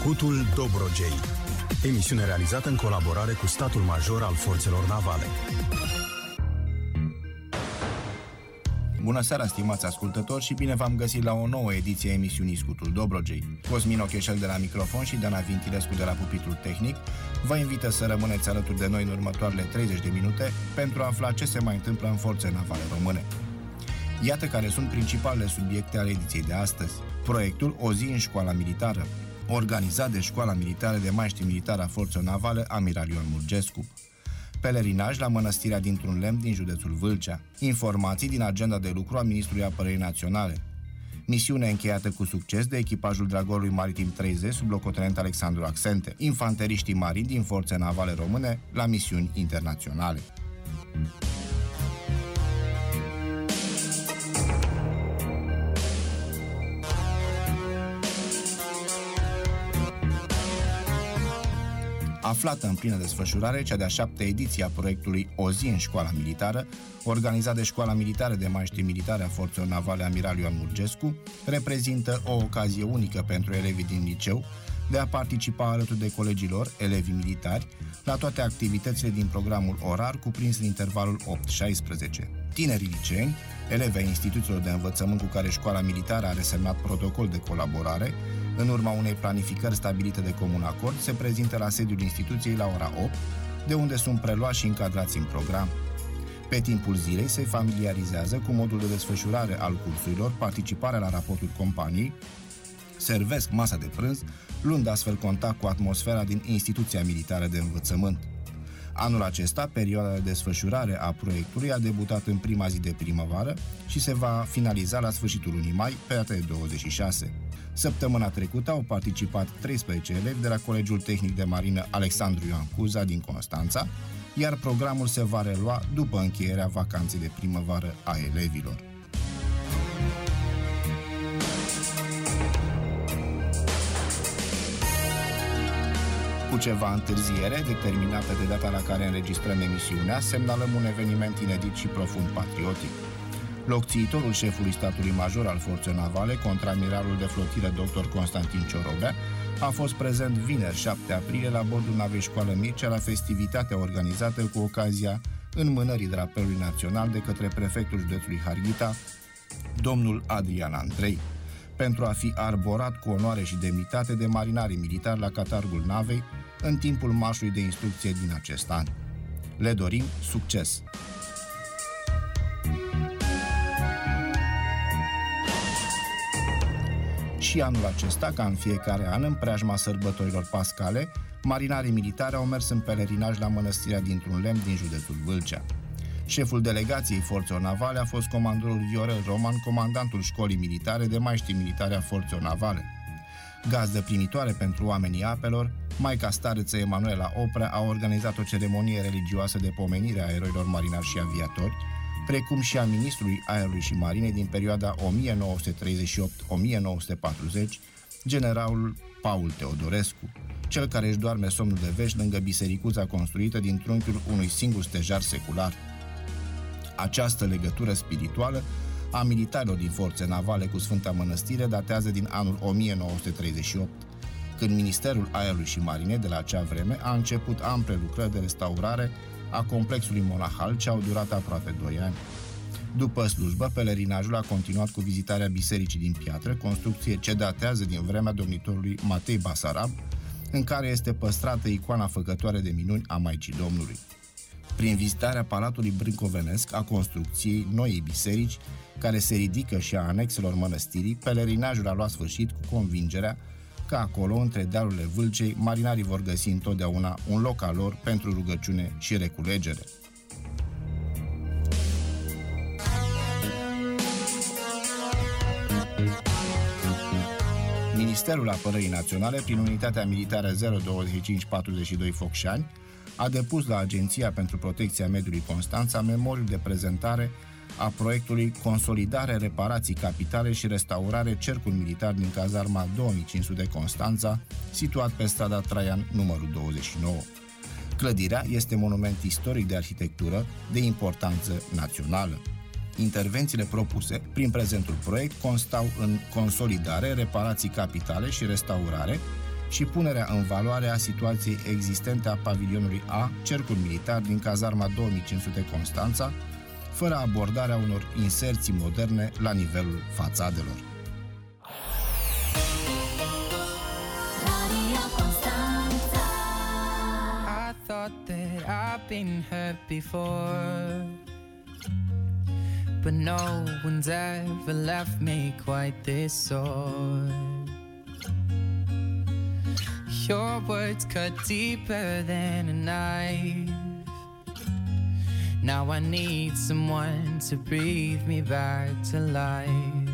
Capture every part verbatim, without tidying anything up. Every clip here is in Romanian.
Scutul Dobrogei. Emisiune realizată în colaborare cu statul major al forțelor navale. Bună seara, stimați ascultători, și bine v-am găsit la o nouă ediție a emisiunii Scutul Dobrogei. Cosmin Ocheșel de la microfon și Dana Vintilescu de la pupitrul tehnic vă invită să rămâneți alături de noi în următoarele treizeci de minute pentru a afla ce se mai întâmplă în forțele navale române. Iată care sunt principalele subiecte ale ediției de astăzi. Proiectul O zi în școala militară, organizat de Școala Militară de Maiștri Militare a Forțelor Navale Amiral Ioan Murgescu. Pelerinaj la Mănăstirea dintr-un Lemn din județul Vâlcea. Informații din agenda de lucru a Ministrului Apărării Naționale. Misiune încheiată cu succes de echipajul Dragorului Maritim treizeci sub locotenent Alexandru Axente. Infanteriștii marini din forțe navale române la misiuni internaționale. Aflată în plină desfășurare cea de-a șaptea ediție a proiectului O zi în școala militară, organizat de Școala Militară de Maiștri Militare a Forțelor Navale Amiral Ioan Murgescu, reprezintă o ocazie unică pentru elevii din liceu de a participa alături de colegii lor, elevii militari, la toate activitățile din programul orar cuprins în intervalul opt șaisprezece. Tinerii liceeni, elevi ai instituțiilor de învățământ cu care Școala Militară are semnat protocol de colaborare, în urma unei planificări stabilite de comun acord, se prezintă la sediul instituției la ora opt, de unde sunt preluați și încadrați în program. Pe timpul zilei se familiarizează cu modul de desfășurare al cursurilor, participarea la raportul companiei, servesc masa de prânz, luând astfel contact cu atmosfera din instituția militară de învățământ. Anul acesta, perioada de desfășurare a proiectului a debutat în prima zi de primăvară și se va finaliza la sfârșitul lunii mai, pe data de douăzeci și șase. Săptămâna trecută au participat treisprezece elevi de la Colegiul Tehnic de Marină Alexandru Ioan Cuza din Constanța, iar programul se va relua după încheierea vacanței de primăvară a elevilor. Cu ceva întârziere, determinată de data la care înregistrăm emisiunea, semnalăm un eveniment inedit și profund patriotic. Locțiitorul șefului statului major al forțelor navale, contraamiralul de flotilă doctor Constantin Ciorobea, a fost prezent vineri șapte aprilie la bordul navei Școală Mircea la festivitatea organizată cu ocazia înmânării drapelului național de către prefectul județului Harghita, domnul Adrian Andrei, pentru a fi arborat cu onoare și demnitate de marinarii militari la catargul navei în timpul marșului de instrucție din acest an. Le dorim succes! Și anul acesta, ca în fiecare an, în preajma sărbătorilor pascale, marinarii militari au mers în pelerinaj la Mănăstirea dintr-un Lemn din județul Vâlcea. Șeful delegației forțelor navale a fost comandorul Viorel Roman, comandantul Școlii Militare de Maiștri Militare a Forțelor Navale. Gazdă primitoare pentru oamenii apelor, Maica Stareță Emanuela Oprea a organizat o ceremonie religioasă de pomenire a eroilor marinari și aviatori, precum și a ministrului Aerului și Marinei din perioada o mie nouă sute treizeci și opt - o mie nouă sute patruzeci, generalul Paul Teodorescu, cel care își doarme somnul de vești lângă bisericuța construită din trunchiul unui singur stejar secular. Această legătură spirituală a militarilor din forțe navale cu Sfânta Mănăstire datează din anul o mie nouă sute treizeci și opt, când Ministerul Aerului și Marinei de la acea vreme a început ample lucrări de restaurare a complexului monahal ce au durat aproape doi ani. După slujbă, pelerinajul a continuat cu vizitarea bisericii din piatră, construcție ce datează din vremea domnitorului Matei Basarab, în care este păstrată icoana făcătoare de minuni a Maicii Domnului. Prin vizitarea Palatului Brâncovenesc, a construcției noii biserici, care se ridică, și a anexelor mănăstirii, pelerinajul a luat sfârșit cu convingerea că acolo, între dealurile Vâlcei, marinarii vor găsi întotdeauna un loc al lor pentru rugăciune și reculegere. Ministerul Apărării Naționale, prin unitatea militară zero douăzeci și cinci patruzeci și doi Focșani, a depus la Agenția pentru Protecția Mediului Constanța memoriul de prezentare a proiectului Consolidare, reparații capitale și restaurare Cercul Militar din cazarma două mii cinci sute Constanța, situat pe strada Traian numărul douăzeci și nouă. Clădirea este monument istoric de arhitectură de importanță națională. Intervențiile propuse prin prezentul proiect constau în consolidare, reparații capitale și restaurare și punerea în valoare a situației existente a pavilionului A, cercul militar din cazarma două mii cinci sute Constanța, fără abordarea unor inserții moderne la nivelul fațadelor. I thought that I've been hurt before, but no one's ever left me quite this sore. Your words cut deeper than a knife. Now I need someone to breathe me back to life.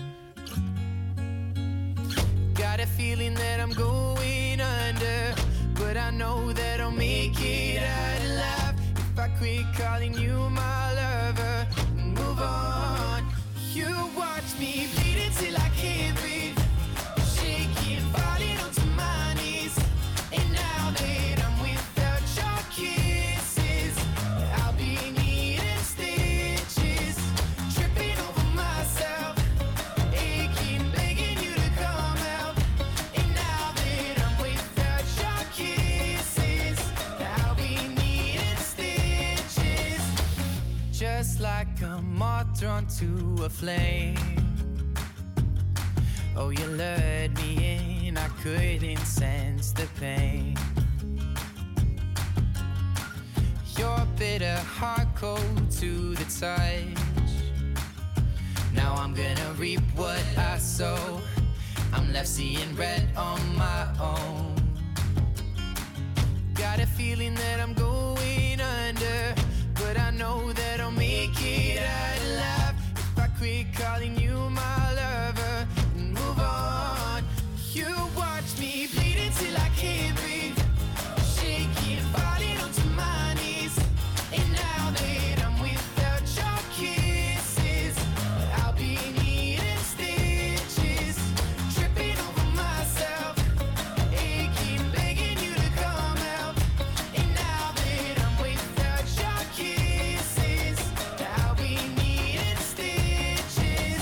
Got a feeling that I'm going under, but I know that I'll make it out alive if I quit calling you my lover and move on. You watch me bleed until I can't breathe, shaking, falling onto my knees. And now that I'm without your kisses, I'll be needing stitches, tripping over myself, aching, begging you to come out. And now that I'm without your kisses, I'll be needing stitches, just like a moth drawn to a flame. Oh, you lured me in, I couldn't sense the pain. Your bitter heart cold to the touch. Now I'm gonna reap what I sow. I'm left seeing red on my own. Got a feeling that I'm going under, but I know that I'll make it out alive if I quit calling you my lover and move on. You watch me bleed until I can't breathe, shaking, falling onto my knees. And now that I'm without your kisses, I'll be needing stitches, tripping over myself, aching, begging you to come out. And now that I'm without your kisses, I'll be needing stitches.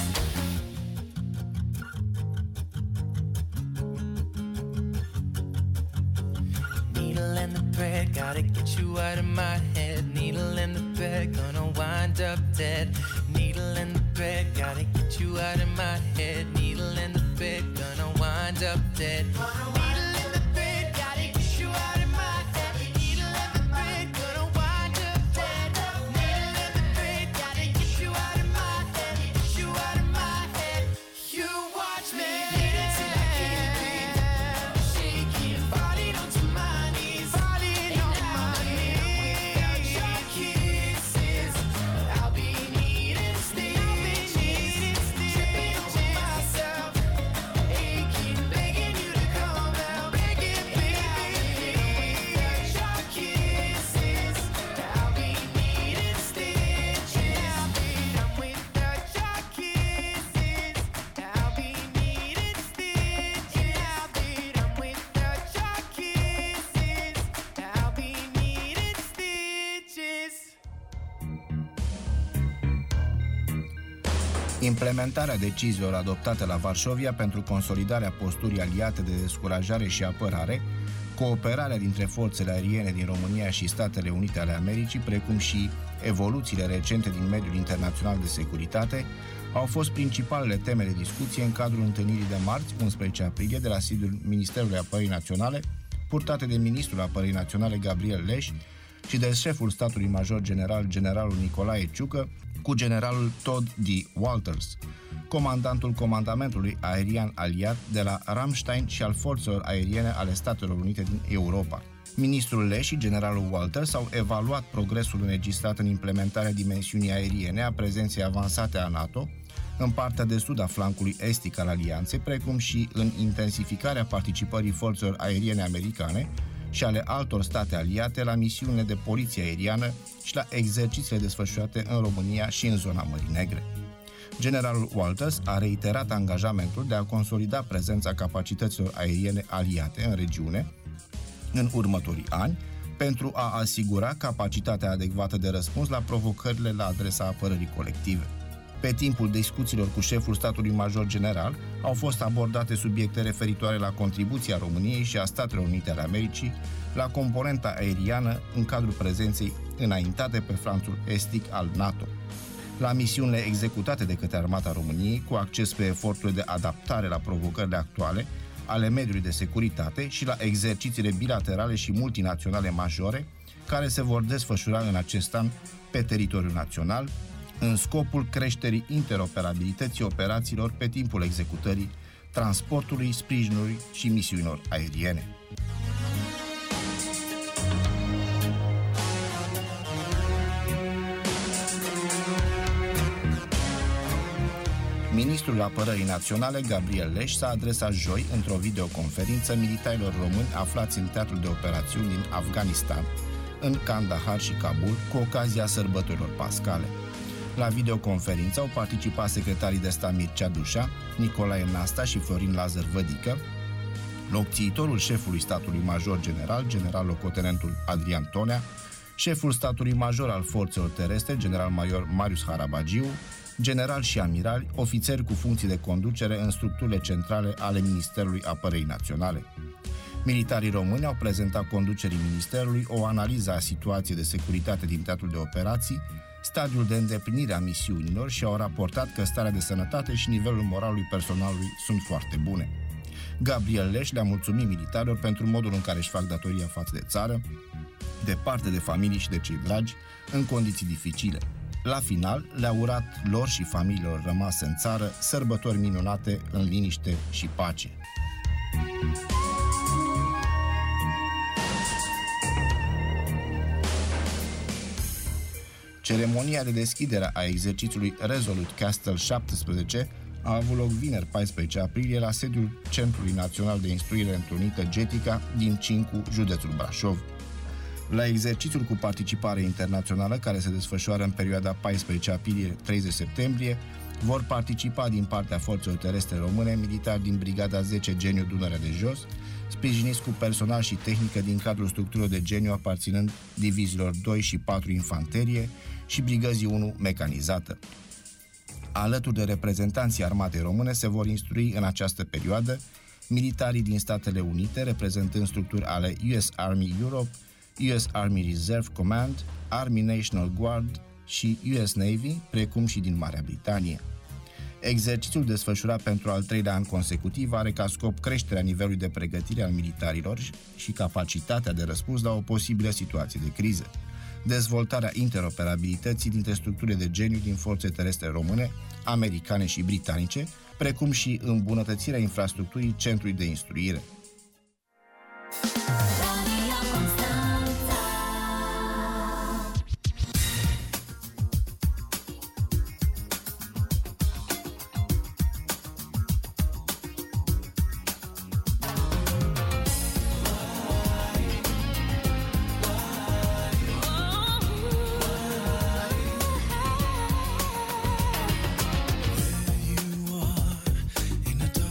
Needle and the thread, gotta get you out of my head. Needle and the thread, gonna wind up dead. Needle and the thread, gotta get you out of my head. Needle and the thread, gonna wind up dead. Needle and the thread, gotta get you out of my head. Needle and the thread, gonna wind up dead. Needle and the thread, gotta get you out of my head. Get you out of my head. You watch me bleed until I can't breathe, shaking, falling onto my knees, falling on my knees. Without your kisses, I'll be needing stitches, tripping over myself, aching, begging you to come out, begging, begging. Without your kisses, I'll be needing stitches. I'm without your kisses, I'll be needing stitches. Now that I'm without your kisses, I'll be needing stitches. Implementarea deciziilor adoptate la Varșovia pentru consolidarea posturii aliate de descurajare și apărare, cooperarea dintre forțele aeriene din România și Statele Unite ale Americii, precum și evoluțiile recente din mediul internațional de securitate, au fost principalele teme de discuție în cadrul întâlnirii de marți, unsprezece aprilie, de la sediul Ministerului Apărării Naționale, purtate de Ministrul Apărării Naționale Gabriel Leș și de șeful statului major general, generalul Nicolae Ciucă, cu generalul Todd D. Walters, comandantul comandamentului aerian aliat de la Ramstein și al forțelor aeriene ale Statelor Unite din Europa. Ministrul Leș și generalul Walters au evaluat progresul înregistrat în implementarea dimensiunii aeriene a prezenței avansate a NATO în partea de sud a flancului estic al alianței, precum și în intensificarea participării forțelor aeriene americane și ale altor state aliate la misiunile de poliție aeriană și la exercițiile desfășurate în România și în zona Mării Negre. Generalul Walters a reiterat angajamentul de a consolida prezența capacităților aeriene aliate în regiune în următorii ani, pentru a asigura capacitatea adecvată de răspuns la provocările la adresa apărării colective. Pe timpul discuțiilor cu șeful statului major general, au fost abordate subiecte referitoare la contribuția României și a Statelor Unite ale Americii la componenta aeriană în cadrul prezenței înaintate pe flanțul estic al NATO, la misiunile executate de către Armata României cu acces pe eforturile de adaptare la provocările actuale ale mediului de securitate și la exercițiile bilaterale și multinaționale majore care se vor desfășura în acest an pe teritoriul național, în scopul creșterii interoperabilității operațiilor pe timpul executării, transportului, sprijinului și misiunilor aeriene. Ministrul Apărării Naționale, Gabriel Leș, s-a adresat joi într-o videoconferință militarilor români aflați în teatrul de operațiuni din Afganistan, în Kandahar și Kabul, cu ocazia sărbătorilor pascale. La videoconferință au participat secretarii de stat Mircea Dușa, Nicolae Nasta și Florin Lazar Vădică, locțiitorul șefului statului major general, general locotenentul Adrian Tonea, șeful statului major al forțelor terestre, general major Marius Harabagiu, generali și amirali, ofițeri cu funcții de conducere în structurile centrale ale Ministerului Apărării Naționale. Militarii români au prezentat conducerii Ministerului o analiză a situației de securitate din teatrul de operații, stadiul de îndeplinire a misiunilor și au raportat că starea de sănătate și nivelul moralului personalului sunt foarte bune. Gabriel Leș le-a mulțumit militarilor pentru modul în care își fac datoria față de țară, departe de familii și de cei dragi, în condiții dificile. La final, le-a urat lor și familiilor rămase în țară sărbători minunate în liniște și pace. Ceremonia de deschidere a exercițiului Resolute Castle șaptesprezece a avut loc vineri paisprezece aprilie la sediul Centrului Național de Instruire Întrunită Getica din Cincu, județul Brașov. La exercițiul cu participare internațională, care se desfășoară în perioada paisprezece aprilie - treizeci septembrie, vor participa din partea forțelor terestre române militari din Brigada zece Geniu Dunărea de Jos, sprijiniți cu personal și tehnică din cadrul structurilor de Geniu aparținând diviziilor doi și patru Infanterie și Brigăzii unu Mecanizată. Alături de reprezentanții Armatei Române se vor instrui în această perioadă militarii din Statele Unite, reprezentând structuri ale U S Army Europe, U S Army Reserve Command, Army National Guard și U S Navy, precum și din Marea Britanie. Exercițiul desfășurat pentru al treilea an consecutiv are ca scop creșterea nivelului de pregătire al militarilor și capacitatea de răspuns la o posibilă situație de criză, dezvoltarea interoperabilității dintre structurile de geniu din forțe terestre române, americane și britanice, precum și îmbunătățirea infrastructurii centrului de instruire.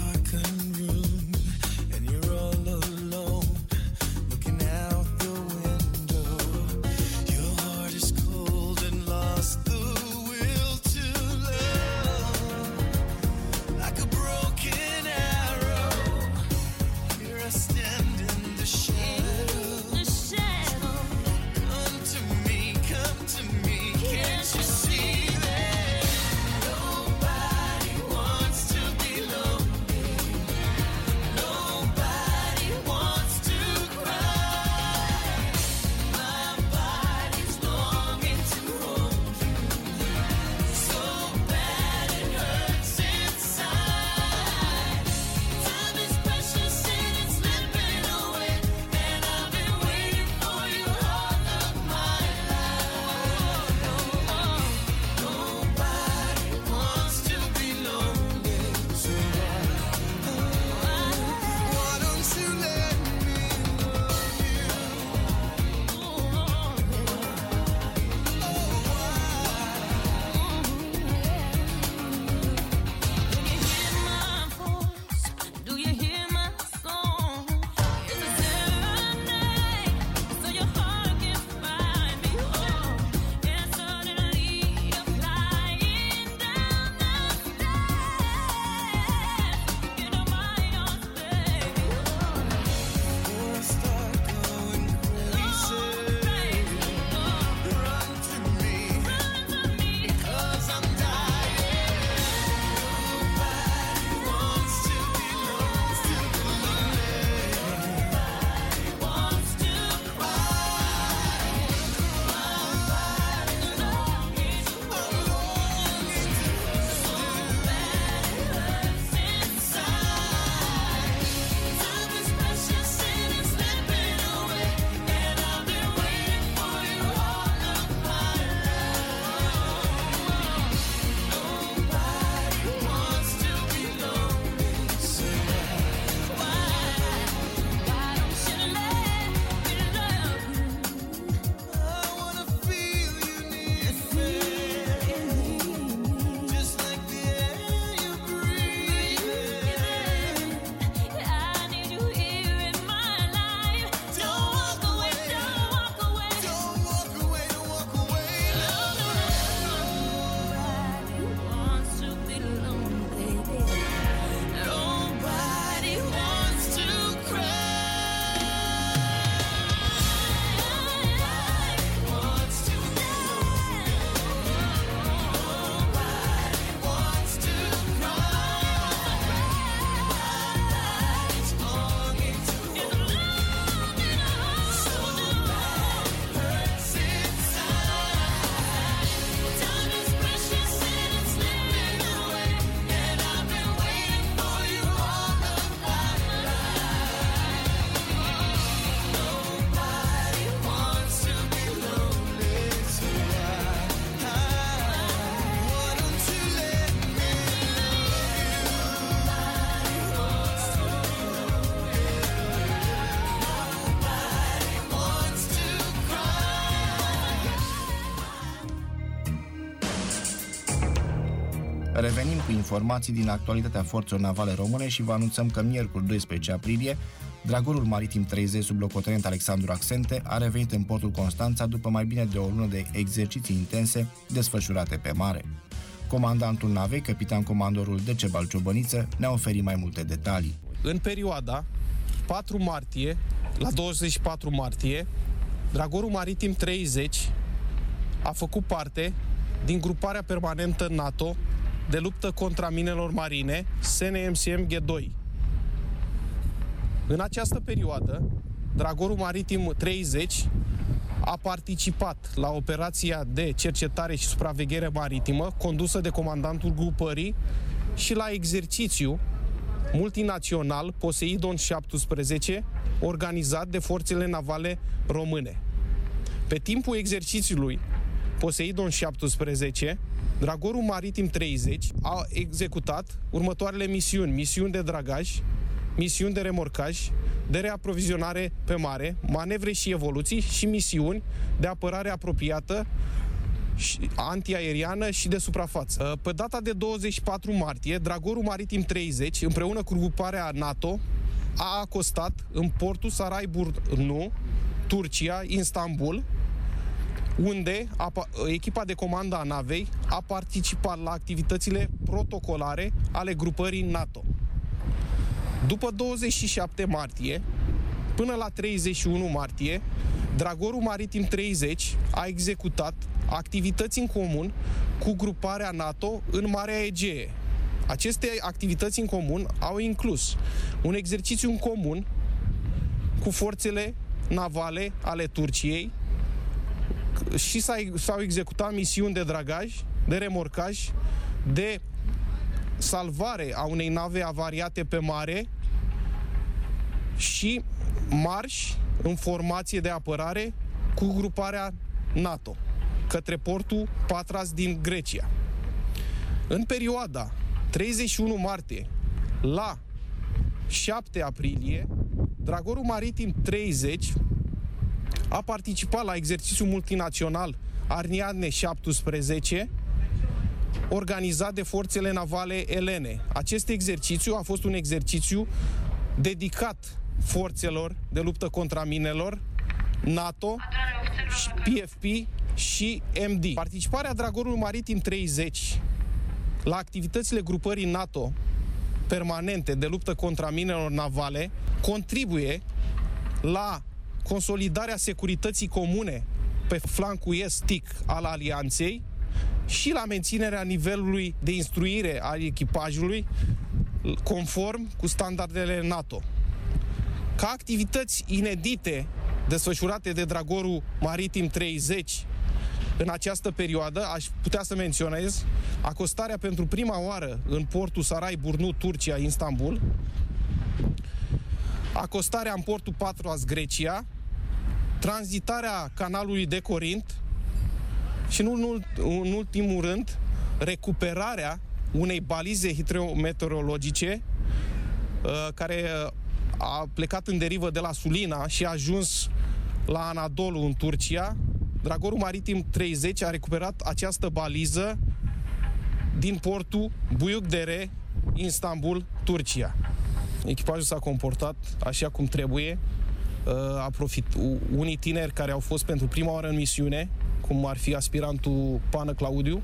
Room, and you're all alone, looking out the window. Revenim cu informații din actualitatea forțelor navale române și vă anunțăm că miercuri doisprezece aprilie, Dragorul Maritim treizeci sub locotenent Alexandru Axente a revenit în portul Constanța după mai bine de o lună de exerciții intense desfășurate pe mare. Comandantul navei, capitan comandorul Decebal Ciobăniță, ne-a oferit mai multe detalii. În perioada patru martie la douăzeci și patru martie, Dragorul Maritim treizeci a făcut parte din gruparea permanentă NATO de luptă contra minelor marine S N M C M G doi. În această perioadă, Dragorul Maritim treizeci a participat la operația de cercetare și supraveghere maritimă condusă de comandantul grupării și la exercițiu multinațional Poseidon șaptesprezece organizat de forțele navale române. Pe timpul exercițiului Poseidon șaptesprezece, Dragorul Maritim treizeci a executat următoarele misiuni: misiuni de dragaj, misiuni de remorcaj, de reaprovizionare pe mare, manevre și evoluții și misiuni de apărare apropiată, antiaeriană și de suprafață. Pe data de douăzeci și patru martie, Dragorul Maritim treizeci, împreună cu gruparea NATO, a acostat în portul Sarayburnu, Turcia, Istanbul, unde echipa de comandă a navei a participat la activitățile protocolare ale grupării NATO. După douăzeci și șapte martie, până la treizeci și unu martie, Dragorul Maritim treizeci a executat activități în comun cu gruparea NATO în Marea Egee. Aceste activități în comun au inclus un exercițiu în comun cu forțele navale ale Turciei și s-au executat misiuni de dragaj, de remorcaj, de salvare a unei nave avariate pe mare și marși în formație de apărare cu gruparea NATO către portul Patras din Grecia. În perioada treizeci și unu martie la șapte aprilie, Dragorul Maritim treizeci a participat la exercițiul multinațional Ariadne șaptesprezece, organizat de forțele navale elene. Acest exercițiu a fost un exercițiu dedicat forțelor de luptă contra minelor NATO, P F P și M D. Participarea Dragorului Maritim treizeci la activitățile grupării NATO permanente de luptă contra minelor navale contribuie la consolidarea securității comune pe flancul estic al alianței și la menținerea nivelului de instruire al echipajului conform cu standardele NATO. Ca activități inedite desfășurate de Dragorul Maritim treizeci în această perioadă, aș putea să menționez acostarea pentru prima oară în portul Sarayburnu, Turcia, Istanbul, acostarea în portul Patras, Grecia, tranzitarea canalului de Corint și, în, în ultimul rând, recuperarea unei balize hidrometeorologice uh, care a plecat în derivă de la Sulina și a ajuns la Anadolu, în Turcia. Dragorul Maritim treizeci a recuperat această baliză din portul Büyükdere, Istanbul, Turcia. Echipajul s-a comportat așa cum trebuie. A profit, unii tineri care au fost pentru prima oară în misiune, cum ar fi aspirantul Pană Claudiu,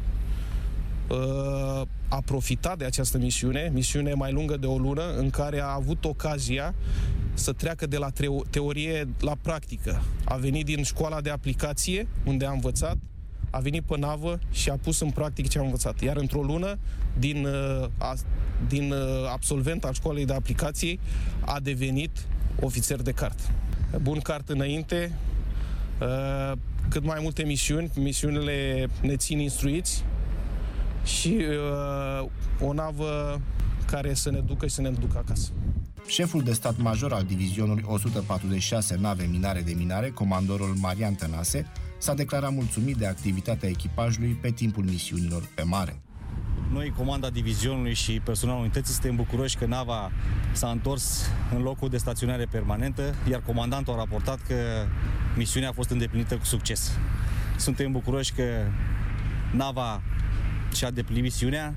a profitat de această misiune, misiune mai lungă de o lună, în care a avut ocazia să treacă de la teorie la practică. A venit din școala de aplicație, unde a învățat, a venit pe navă și a pus în practică ce a învățat. Iar într-o lună, din, a, din absolvent al școlii de aplicație, a devenit ofițer de cart. Bun cart înainte, cât mai multe misiuni, misiunile ne țin instruiți și o navă care să ne ducă și să ne ducă acasă. Șeful de stat major al divizionului o sută patruzeci și șase nave minare de minare, comandorul Marian Tănase, s-a declarat mulțumit de activitatea echipajului pe timpul misiunilor pe mare. Noi, comanda divizionului și personalul unității, suntem bucuroși că nava s-a întors în locul de staționare permanentă, iar comandantul a raportat că misiunea a fost îndeplinită cu succes. Suntem bucuroși că nava și-a îndeplinit misiunea,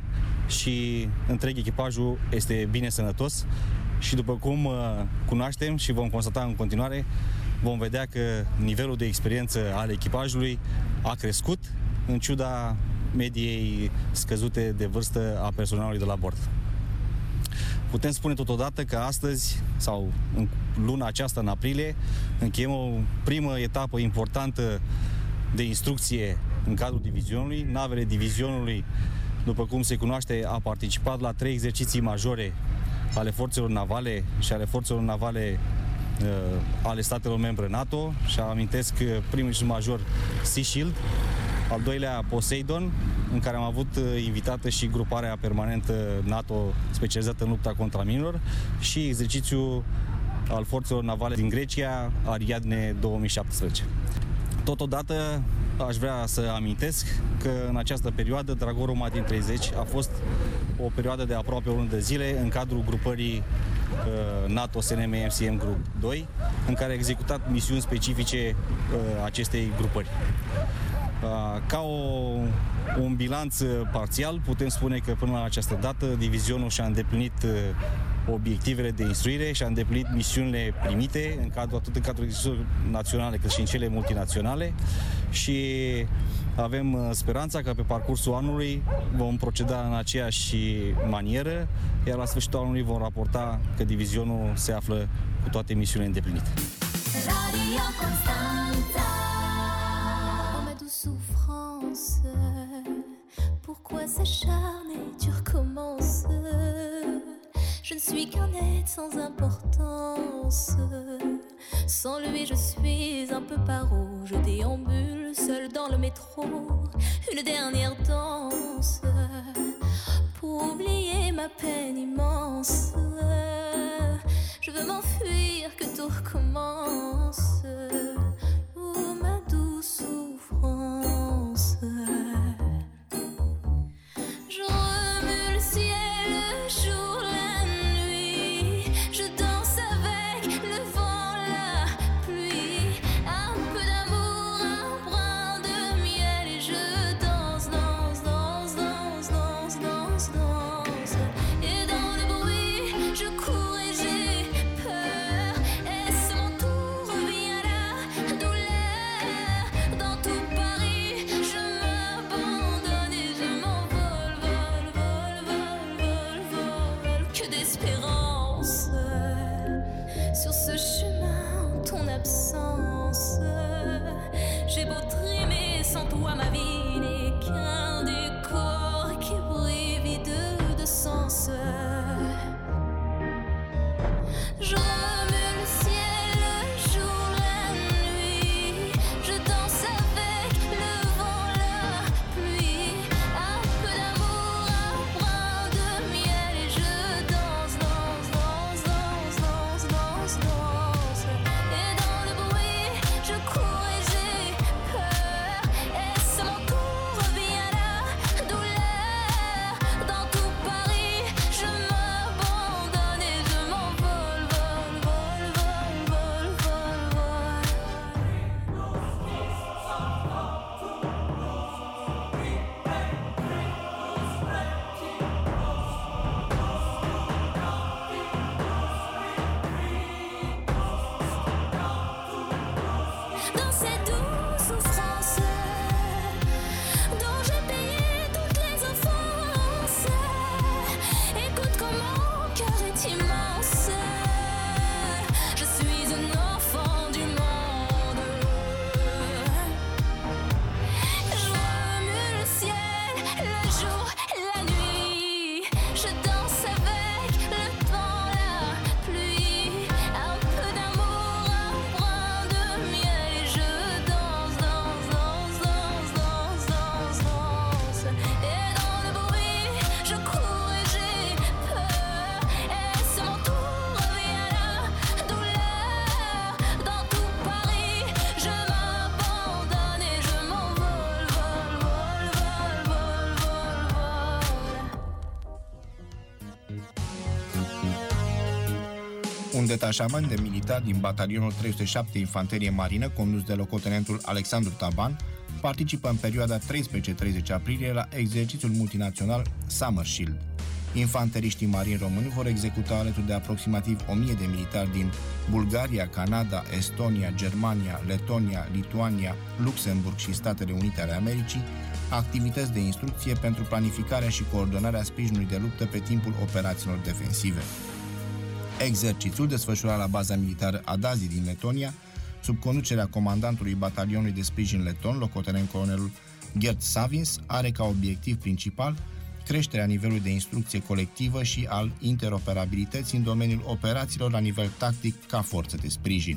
și întreg echipajul este bine sănătos și după cum cunoaștem și vom constata în continuare, vom vedea că nivelul de experiență al echipajului a crescut în ciuda mediei scăzute de vârstă a personalului de la bord. Putem spune totodată că astăzi, sau în luna aceasta, în aprilie, încheiem o primă etapă importantă de instrucție în cadrul divizionului. Navele divizionului, după cum se cunoaște, a participat la trei exerciții majore ale forțelor navale și ale forțelor navale uh, ale statelor membre NATO. Și amintesc primul și major Sea Shield, al doilea Poseidon, în care am avut invitată și gruparea permanentă NATO specializată în lupta contra minelor, și exercițiul al forțelor navale din Grecia, Ariadne două mii șaptesprezece. Totodată aș vrea să amintesc că în această perioadă Dragorul Matin treizeci a fost o perioadă de aproape o lună de zile în cadrul grupării uh, NATO S N M M C M Group doi, în care a executat misiuni specifice uh, acestei grupări. Ca o, un bilanț parțial, putem spune că până la această dată divizionul și-a îndeplinit obiectivele de instruire și-a îndeplinit misiunile primite, în cadrul, atât în cadrul instituțiilor naționale cât și în cele multinaționale, și avem speranța că pe parcursul anului vom proceda în aceeași manieră, iar la sfârșitul anului vom raporta că divizionul se află cu toate misiunile îndeplinite. Radio Constanța. Souffrance, pourquoi s'acharner, tu recommences. Je ne suis qu'un être sans importance. Sans lui je suis un peu paro. Je déambule seul dans le métro, une dernière danse pour oublier ma peine immense. Je veux m'enfuir, que tout recommence. Oh ma douce souffrance. Je remue le ciel, le jour, la nuit. Je danse avec le vent, la pluie. Un peu d'amour, un brin de miel. Et je danse, danse, danse, danse, danse, danse, danse. Et dans le bruit, je cours et j'ai peur. Est-ce mon tour, revient la douleur. Dans tout Paris, je m'abandonne et je m'envole, vol, vol, vol, vol, vol. Que d'espérance sur ce chemin en ton absence. J'ai beau trimer, sans toi ma vie n'est qu'un décor qui brille vide de sens. Je remue le ciel, le jour, la nuit. Je danse avec le vent, la pluie. Un peu d'amour, un brin de miel. Et je danse, danse, danse, danse, danse, danse, danse. Et dans le bruit, je cours et j'ai peur. Est-ce mon tour, revient la douleur. Dans tout Paris, je m'abandonne et je m'envole, vol, vol, vol, vol, vol, vol. Dans cette douce souffrance dont j'ai payé toutes les offenses, écoute comme mon cœur est immense. Je suis un enfant du monde. Je remue le ciel, le jour, la nuit. Je danse avec le vent, la pluie. Un peu d'amour, un brin de miel. Et je danse, danse, danse, danse, danse, danse, danse. Et dans le bruit, je cours et j'ai peur. Est-ce mon tour, revient la douleur. Dans tout Paris, je m'abandonne et je m'envole, vol, vol, vol, vol, vol, vol. Un detașament de militari din batalionul trei sute șapte Infanterie Marină, condus de locotenentul Alexandru Taban, participă în perioada treisprezece treizeci aprilie la exercițiul multinațional Summer Shield. Infanteriștii marini români vor executa alături de aproximativ o mie de militari din Bulgaria, Canada, Estonia, Germania, Letonia, Lituania, Luxemburg și Statele Unite ale Americii activități de instrucție pentru planificarea și coordonarea sprijinului de luptă pe timpul operațiilor defensive. Exercițiul, desfășurat la baza militară Adazi din Letonia, sub conducerea comandantului batalionului de sprijin leton, locotenent colonelul Gerd Savins, are ca obiectiv principal creșterea nivelului de instrucție colectivă și al interoperabilității în domeniul operațiilor la nivel tactic ca forță de sprijin.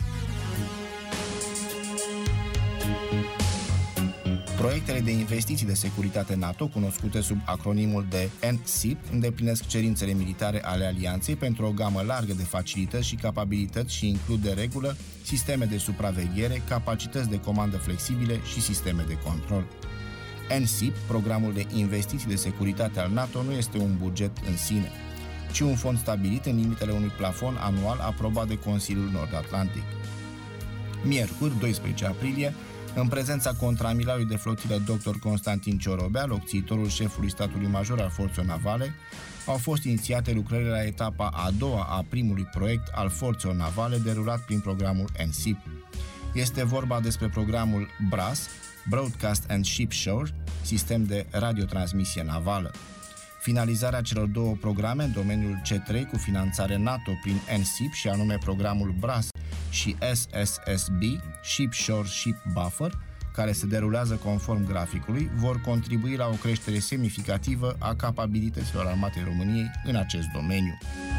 Proiectele de investiții de securitate NATO, cunoscute sub acronimul de N S I P, îndeplinesc cerințele militare ale alianței pentru o gamă largă de facilități și capabilități și includ de regulă sisteme de supraveghere, capacități de comandă flexibile și sisteme de control. N S I P, programul de investiții de securitate al NATO, nu este un buget în sine, ci un fond stabilit în limitele unui plafon anual aprobat de Consiliul Nord-Atlantic. Miercuri, doisprezece aprilie, în prezența contraamiralului de flotilă doctor Constantin Ciorobea, locțiitorul șefului statului major al forțelor navale, au fost inițiate lucrările la etapa a doua a primului proiect al forțelor navale derulat prin programul N S I P. Este vorba despre programul B R A S, Broadcast and Ship Shore, sistem de radiotransmisie navală. Finalizarea celor două programe în domeniul C trei cu finanțare NATO prin N S I P și anume programul B R A S și S S S B, Ship Shore Ship Buffer, care se derulează conform graficului, vor contribui la o creștere semnificativă a capabilităților armatei României în acest domeniu.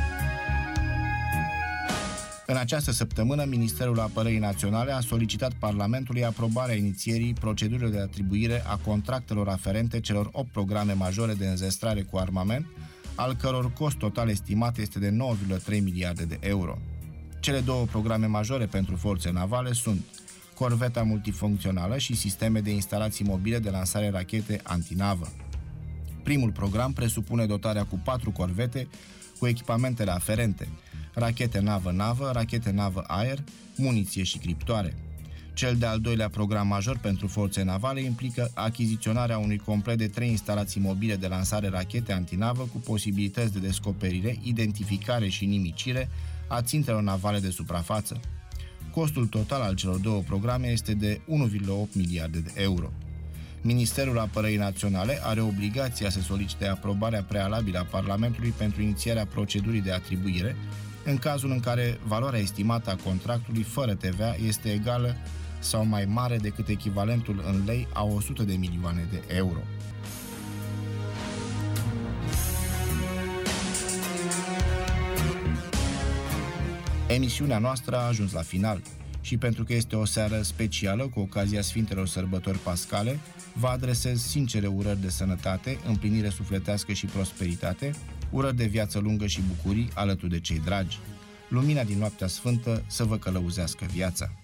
În această săptămână, Ministerul Apărării Naționale a solicitat Parlamentului aprobarea inițierii procedurilor de atribuire a contractelor aferente celor opt programe majore de înzestrare cu armament, al căror cost total estimat este de nouă virgulă trei miliarde de euro. Cele două programe majore pentru forțe navale sunt corveta multifuncțională și sisteme de instalații mobile de lansare rachete antinavă. Primul program presupune dotarea cu patru corvete cu echipamentele aferente, rachete navă-navă, rachete navă-aer, muniție și criptoare. Cel de-al doilea program major pentru forțe navale implică achiziționarea unui complet de trei instalații mobile de lansare rachete antinavă cu posibilități de descoperire, identificare și nimicire a țintelor navale de suprafață. Costul total al celor două programe este de unu virgulă opt miliarde de euro. Ministerul Apărării Naționale are obligația să solicite aprobarea prealabilă a Parlamentului pentru inițierea procedurii de atribuire, în cazul în care valoarea estimată a contractului fără T V A este egală sau mai mare decât echivalentul în lei a o sută de milioane de euro. Emisiunea noastră a ajuns la final și pentru că este o seară specială cu ocazia Sfintelor Sărbători Pascale, vă adresez sincere urări de sănătate, împlinire sufletească și prosperitate, urări de viață lungă și bucurii alături de cei dragi. Lumina din noaptea sfântă să vă călăuzească viața.